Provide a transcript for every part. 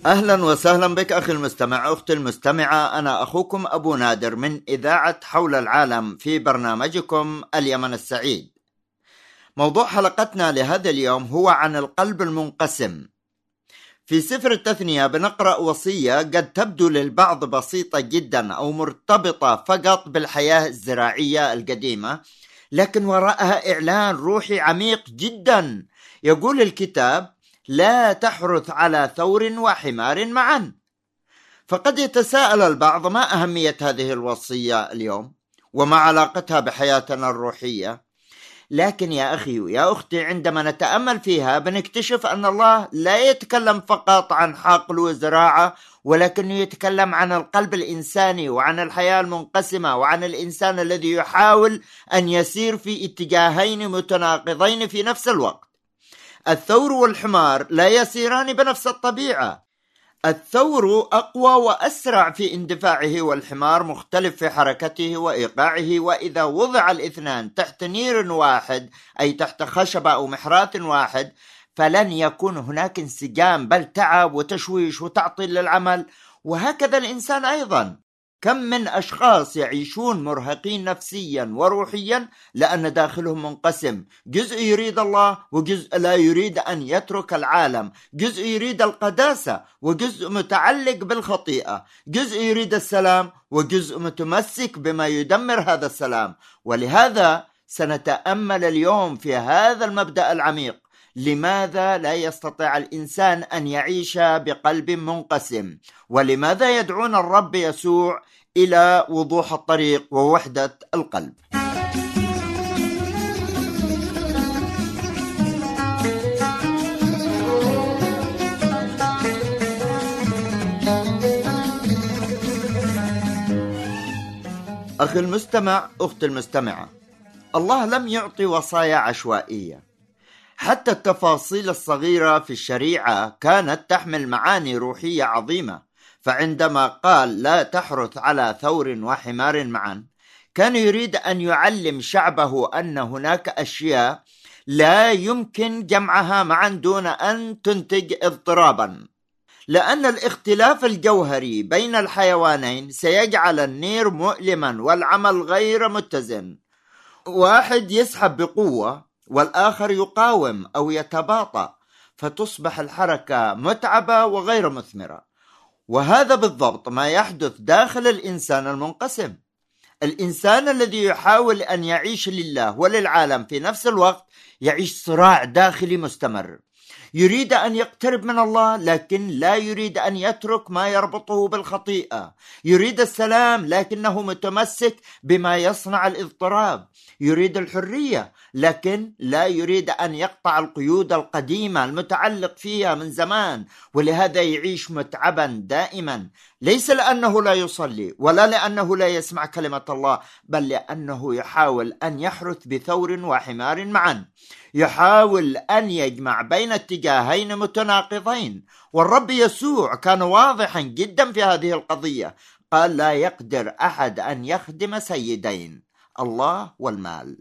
أهلا وسهلا بك أخي المستمع، أختي المستمعة. أنا أخوكم أبو نادر من إذاعة حول العالم في برنامجكم اليمن السعيد. موضوع حلقتنا لهذا اليوم هو عن القلب المنقسم. في سفر التثنية بنقرأ وصية قد تبدو للبعض بسيطة جدا أو مرتبطة فقط بالحياة الزراعية القديمة، لكن وراءها إعلان روحي عميق جدا. يقول الكتاب: لا تحرث على ثور وحمار معا. فقد يتساءل البعض: ما أهمية هذه الوصية اليوم وما علاقتها بحياتنا الروحية؟ لكن يا أخي ويا أختي، عندما نتأمل فيها بنكتشف أن الله لا يتكلم فقط عن حقل وزراعة، ولكنه يتكلم عن القلب الإنساني وعن الحياة المنقسمة وعن الإنسان الذي يحاول أن يسير في اتجاهين متناقضين في نفس الوقت. الثور والحمار لا يسيران بنفس الطبيعة. الثور أقوى وأسرع في اندفاعه، والحمار مختلف في حركته وإيقاعه، وإذا وضع الاثنان تحت نير واحد، أي تحت خشبة أو محراث واحد، فلن يكون هناك انسجام، بل تعب وتشويش وتعطيل للعمل. وهكذا الإنسان أيضا. كم من أشخاص يعيشون مرهقين نفسيا وروحيا لأن داخلهم منقسم، جزء يريد الله وجزء لا يريد أن يترك العالم، جزء يريد القداسة وجزء متعلق بالخطيئة، جزء يريد السلام وجزء متمسك بما يدمر هذا السلام. ولهذا سنتأمل اليوم في هذا المبدأ العميق: لماذا لا يستطيع الإنسان أن يعيش بقلب منقسم؟ ولماذا يدعون الرب يسوع إلى وضوح الطريق ووحدة القلب؟ أخي المستمع، أختي المستمعة، الله لم يعطي وصايا عشوائية. حتى التفاصيل الصغيرة في الشريعة كانت تحمل معاني روحية عظيمة. فعندما قال لا تحرث على ثور وحمار معا، كان يريد أن يعلم شعبه أن هناك أشياء لا يمكن جمعها معا دون أن تنتج اضطرابا، لأن الاختلاف الجوهري بين الحيوانين سيجعل النير مؤلما والعمل غير متزن. واحد يسحب بقوة والآخر يقاوم أو يتباطأ، فتصبح الحركة متعبة وغير مثمرة. وهذا بالضبط ما يحدث داخل الإنسان المنقسم. الإنسان الذي يحاول أن يعيش لله وللعالم في نفس الوقت يعيش صراع داخلي مستمر. يريد أن يقترب من الله، لكن لا يريد أن يترك ما يربطه بالخطيئة. يريد السلام، لكنه متمسك بما يصنع الاضطراب. يريد الحرية، لكن لا يريد أن يقطع القيود القديمة المتعلق فيها من زمان. ولهذا يعيش متعبا دائما، ليس لأنه لا يصلي ولا لأنه لا يسمع كلمة الله، بل لأنه يحاول أن يحرث بثور وحمار معا. يحاول أن يجمع بين اتجاهين متناقضين. والرب يسوع كان واضحا جدا في هذه القضية. قال: لا يقدر أحد أن يخدم سيدين، الله والمال.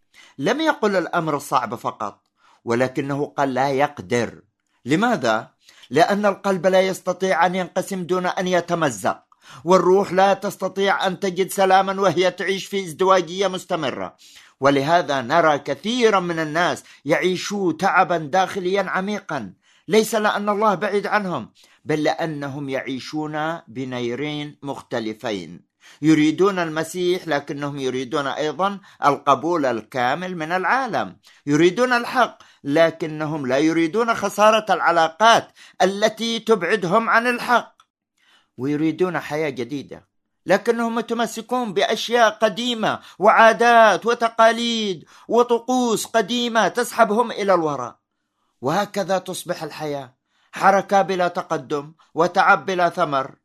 لم يقل الأمر صعب فقط، ولكنه قال لا يقدر. لماذا؟ لأن القلب لا يستطيع أن ينقسم دون أن يتمزق، والروح لا تستطيع أن تجد سلاما وهي تعيش في ازدواجية مستمرة. ولهذا نرى كثيرا من الناس يعيشوا تعبا داخليا عميقا، ليس لأن الله بعيد عنهم، بل لأنهم يعيشون بنيرين مختلفين. يريدون المسيح، لكنهم يريدون أيضا القبول الكامل من العالم. يريدون الحق، لكنهم لا يريدون خسارة العلاقات التي تبعدهم عن الحق. ويريدون حياة جديدة، لكنهم متمسكون بأشياء قديمة وعادات وتقاليد وطقوس قديمة تسحبهم إلى الوراء. وهكذا تصبح الحياة حركة بلا تقدم وتعب بلا ثمر.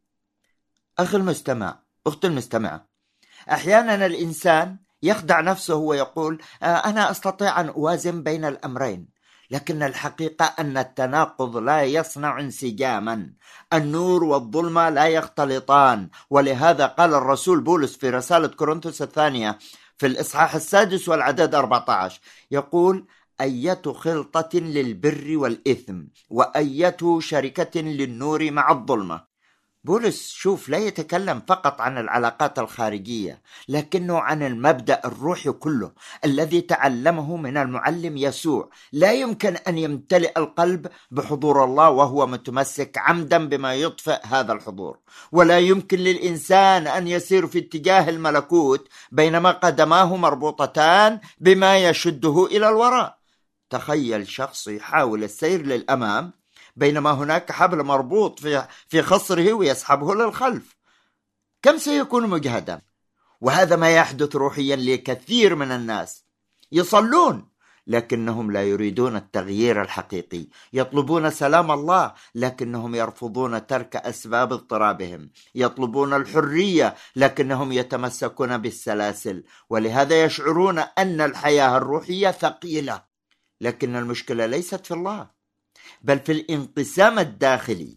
أخي المستمع، أختي المستمعة، أحيانا الإنسان يخدع نفسه ويقول: أنا أستطيع أن أوازن بين الأمرين. لكن الحقيقة أن التناقض لا يصنع انسجاما. النور والظلمة لا يختلطان. ولهذا قال الرسول بولس في رسالة كورنثوس الثانية في الإصحاح 6 والعدد 14، يقول: أية خلطة للبر والإثم وأية شركة للنور مع الظلمة. بولس شوف لا يتكلم فقط عن العلاقات الخارجية، لكنه عن المبدأ الروحي كله الذي تعلمه من المعلم يسوع. لا يمكن أن يمتلئ القلب بحضور الله وهو متمسك عمدا بما يطفئ هذا الحضور، ولا يمكن للإنسان أن يسير في اتجاه الملكوت بينما قدماه مربوطتان بما يشده إلى الوراء. تخيل شخص يحاول السير للأمام بينما هناك حبل مربوط في خصره ويسحبه للخلف. كم سيكون مجهدا؟ وهذا ما يحدث روحيا لكثير من الناس. يصلون لكنهم لا يريدون التغيير الحقيقي، يطلبون سلام الله لكنهم يرفضون ترك أسباب اضطرابهم، يطلبون الحرية لكنهم يتمسكون بالسلاسل، ولهذا يشعرون أن الحياة الروحية ثقيلة. لكن المشكلة ليست في الله بل في الانقسام الداخلي.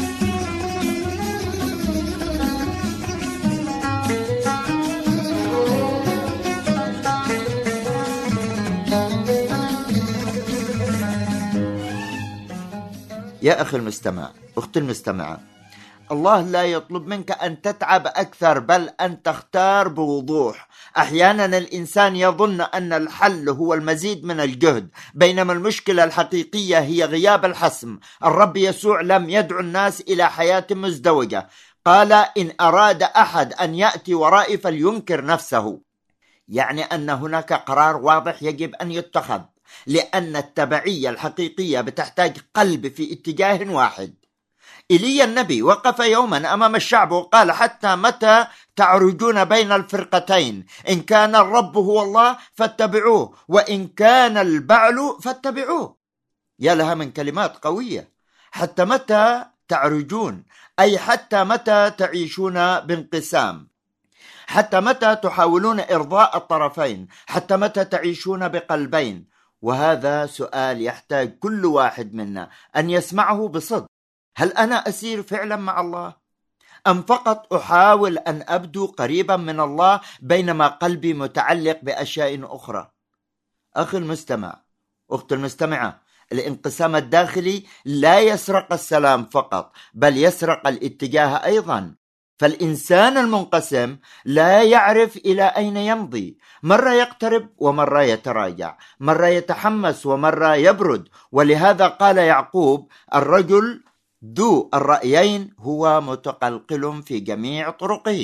يا أخي المستمع، أختي المستمعة، الله لا يطلب منك أن تتعب أكثر بل أن تختار بوضوح. أحيانا الإنسان يظن أن الحل هو المزيد من الجهد، بينما المشكلة الحقيقية هي غياب الحسم. الرب يسوع لم يدعو الناس إلى حياة مزدوجة، قال إن أراد أحد أن يأتي ورائي فلينكر نفسه، يعني أن هناك قرار واضح يجب أن يتخذ، لأن التبعية الحقيقية بتحتاج قلب في اتجاه واحد. إيليا النبي وقف يوما أمام الشعب وقال حتى متى تعرجون بين الفرقتين؟ إن كان الرب هو الله فاتبعوه، وإن كان البعل فاتبعوه. يا لها من كلمات قوية. حتى متى تعرجون؟ أي حتى متى تعيشون بانقسام؟ حتى متى تحاولون إرضاء الطرفين؟ حتى متى تعيشون بقلبين؟ وهذا سؤال يحتاج كل واحد منا أن يسمعه بصدق. هل أنا أسير فعلا مع الله؟ أم فقط أحاول أن أبدو قريبا من الله بينما قلبي متعلق بأشياء أخرى؟ أخي المستمع، أختي المستمعة، الانقسام الداخلي لا يسرق السلام فقط بل يسرق الاتجاه أيضا. فالإنسان المنقسم لا يعرف إلى أين يمضي، مرة يقترب ومرة يتراجع، مرة يتحمس ومرة يبرد. ولهذا قال يعقوب الرجل ذو الرأيين هو متقلقل في جميع طرقه.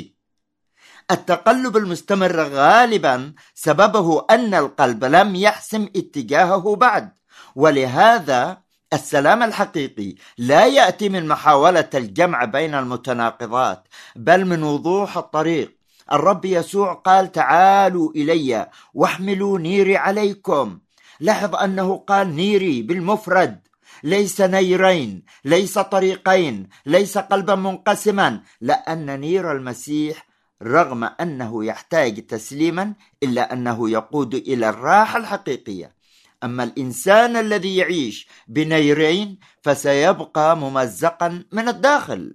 التقلب المستمر غالبا سببه أن القلب لم يحسم اتجاهه بعد، ولهذا السلام الحقيقي لا يأتي من محاولة الجمع بين المتناقضات بل من وضوح الطريق. الرب يسوع قال تعالوا إلي واحملوا نيري عليكم. لاحظ أنه قال نيري بالمفرد، ليس نيرين، ليس طريقين، ليس قلبا منقسما، لأن نير المسيح رغم أنه يحتاج تسليما إلا أنه يقود إلى الراحة الحقيقية. أما الإنسان الذي يعيش بنيرين فسيبقى ممزقا من الداخل.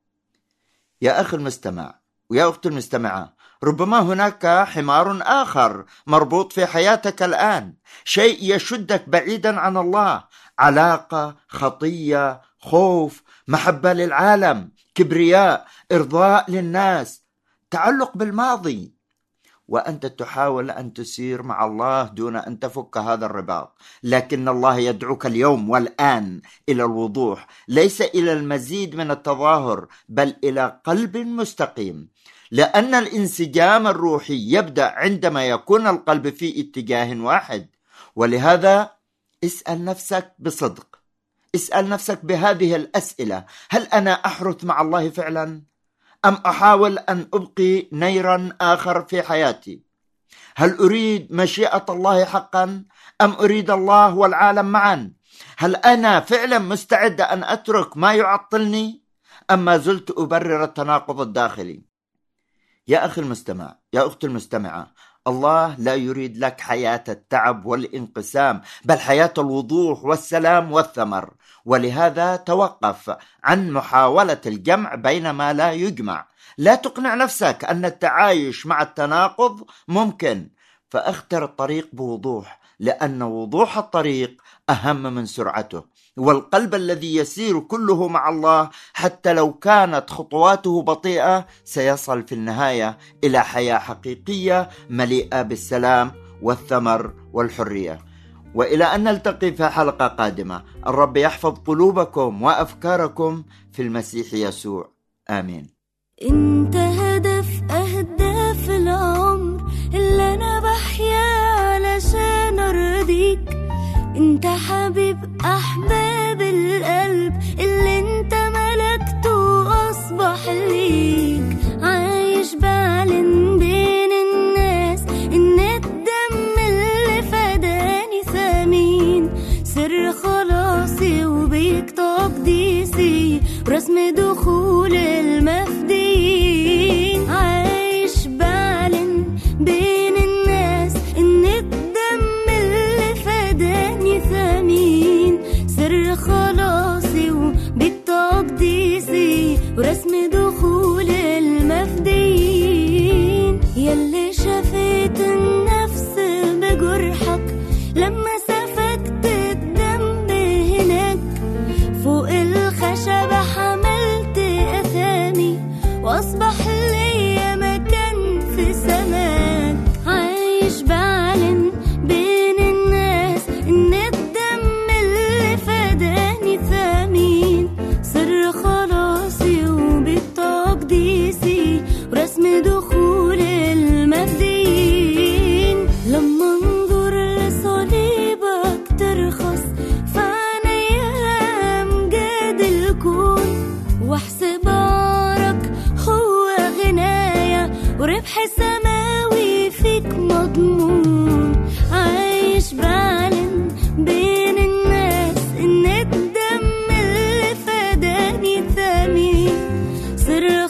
يا أخي المستمع ويا أختي المستمعة، ربما هناك حمار آخر مربوط في حياتك الآن، شيء يشدك بعيدا عن الله، علاقة، خطية، خوف، محبة للعالم، كبرياء، إرضاء للناس، تعلق بالماضي. وأنت تحاول أن تسير مع الله دون أن تفك هذا الرباط. لكن الله يدعوك اليوم والآن إلى الوضوح، ليس إلى المزيد من التظاهر بل إلى قلب مستقيم، لأن الانسجام الروحي يبدأ عندما يكون القلب في اتجاه واحد. ولهذا اسأل نفسك بصدق، اسأل نفسك بهذه الأسئلة: هل أنا أحرث مع الله فعلا؟ أم أحاول أن أبقي نيرا آخر في حياتي؟ هل أريد مشيئة الله حقا أم أريد الله والعالم معا؟ هل أنا فعلا مستعد أن أترك ما يعطلني أم ما زلت أبرر التناقض الداخلي؟ يا أخي المستمع، يا أختي المستمعة، الله لا يريد لك حياة التعب والانقسام بل حياة الوضوح والسلام والثمر. ولهذا توقف عن محاولة الجمع بين ما لا يجمع. لا تقنع نفسك أن التعايش مع التناقض ممكن. فاختر الطريق بوضوح، لأن وضوح الطريق أهم من سرعته. والقلب الذي يسير كله مع الله حتى لو كانت خطواته بطيئة سيصل في النهاية إلى حياة حقيقية مليئة بالسلام والثمر والحرية. وإلى أن نلتقي في حلقة قادمة، الرب يحفظ قلوبكم وأفكاركم في المسيح يسوع. آمين. انت هدف أهداف العمر اللي أنا بحيا علشان أرضيك. انت حبيب أحباب القلب اللي انت ملكته وأصبح ليك. عايش بعلن بين الناس ان الدم اللي فداني ثمين، سر خلاصي وبيك تقديسي ورسم دخول المفديين. عايش بعلن بين الناس ان الدم اللي فداني ثمين، سر خلاصي وبيك تقديسي ورسم دخول المفديين. يلي شفيت النفس بجرحك لما سفكت الدم هناك، فوق الخشبة حملت أثامي وأصبح لي مكان في سماك. عايش بعلن بين الناس إن الدم اللي فداني ثمين، سر خلاصي وبالتقديسي ورسم دخول المفديين. لما انظر لصليبك ترخص فعنيا أمجاد الكون، واحسب عارك هو غنايا وربح سماوي فيك مضمون. عايش بعلن بين الناس إن الدم اللي فداني ثمين، سر